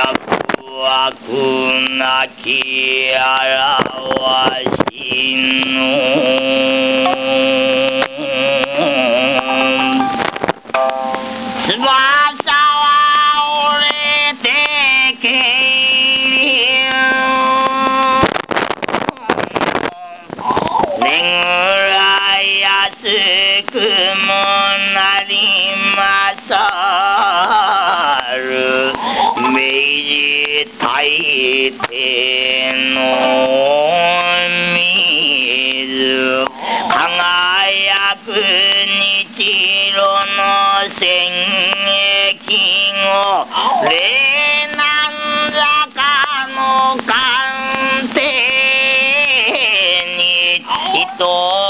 わくなきあらわしの翼は折れてけりねぐらやすくもなりまさる明治大帝の水輝く日露の戦役を霊南坂の官邸に一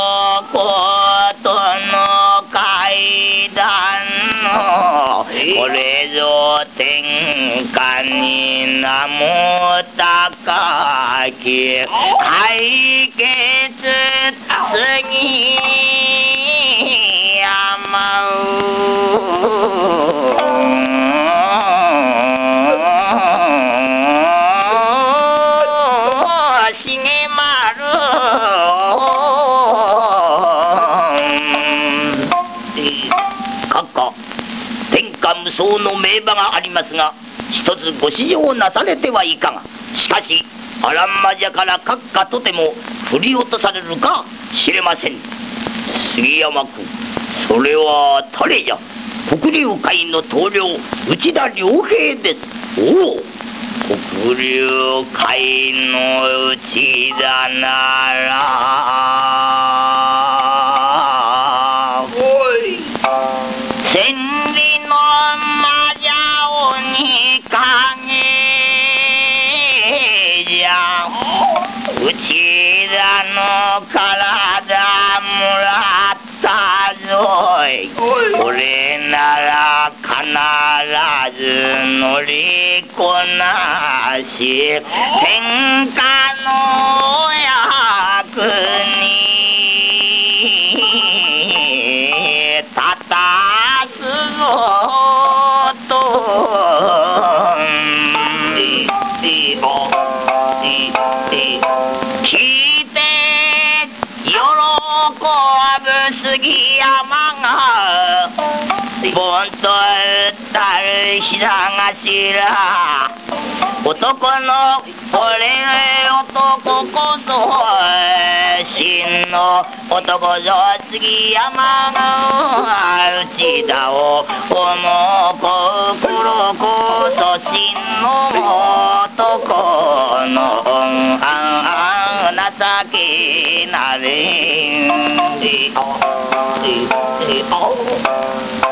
言の階段のこれぞ天下に名も高き解決次山重丸閣下天下無双の名馬がありますが一つご試乗なされてはいかが。しかし波乱間じゃから閣下とても振り落とされるか知れません。杉山君それは誰じゃ。黒竜会の頭領内田良平です。おお黒竜会の内田なら千里の魔者鬼影じゃ内田の体もらったぞい。これなら必ず乗りこなし天下の役に立たすぞと聞いて喜ぶ杉山がぼんとたるひら頭男の俺男こそ真の男ぞ杉山が内田をこの心こそ真の男の情けなれ